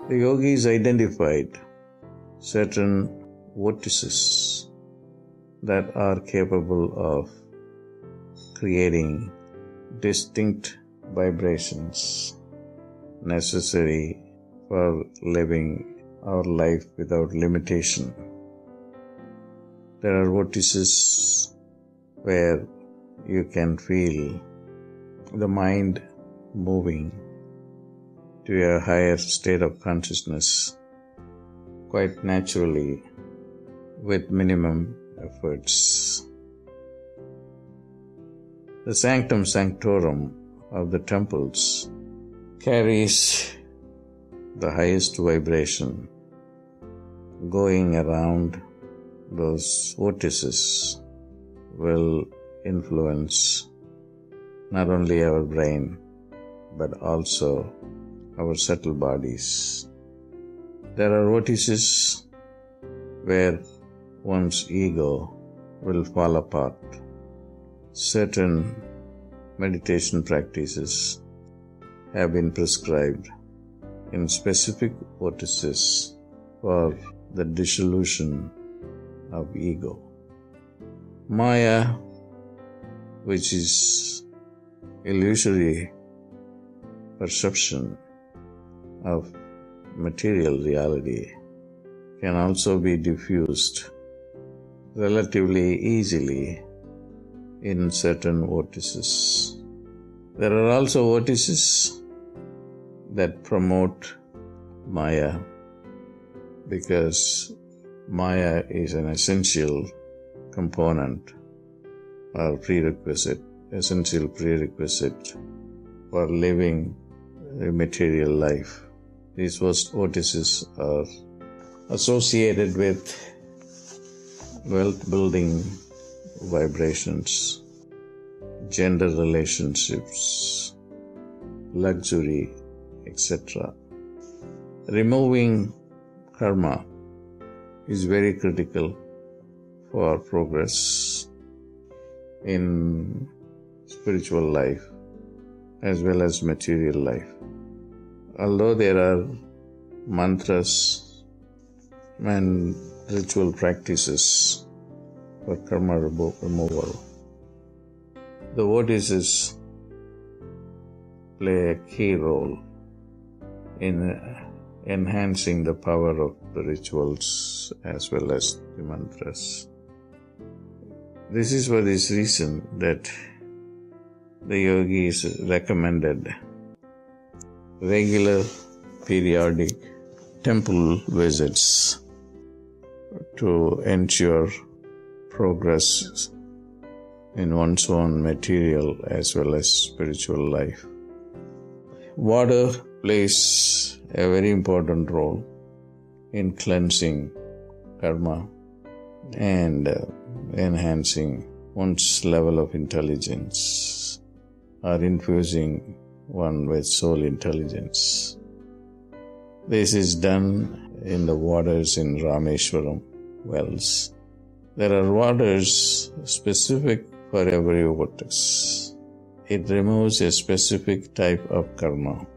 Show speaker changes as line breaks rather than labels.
The yogis identified certain vortices that are capable of creating distinct vibrations necessary for living our life without limitation. There are vortices where you can feel the mind moving to a higher state of consciousness quite naturally with minimum efforts. The sanctum sanctorum of the temples carries the highest vibration. Going around those vortices will influence not only our brain but also our subtle bodies. There are vortices where one's ego will fall apart. Certain meditation practices have been prescribed in specific vortices for the dissolution of ego. Maya, which is illusory perception of material reality, can also be diffused relatively easily in certain vortices. There are also vortices that promote Maya because Maya is an essential component or essential prerequisite for living a material life. These vortices are associated with wealth-building vibrations, gender relationships, luxury, etc. Removing karma is very critical for progress in spiritual life as well as material life. Although there are mantras and ritual practices for karma removal, the vortices play a key role in enhancing the power of the rituals as well as the mantras. This is for this reason that the yogis recommended regular periodic temple visits to ensure progress in one's own material as well as spiritual life. Water plays a very important role in cleansing karma and enhancing one's level of intelligence or infusing one with soul intelligence. This is done in the waters in Rameshwaram wells. There are waters specific for every vortex. It removes a specific type of karma.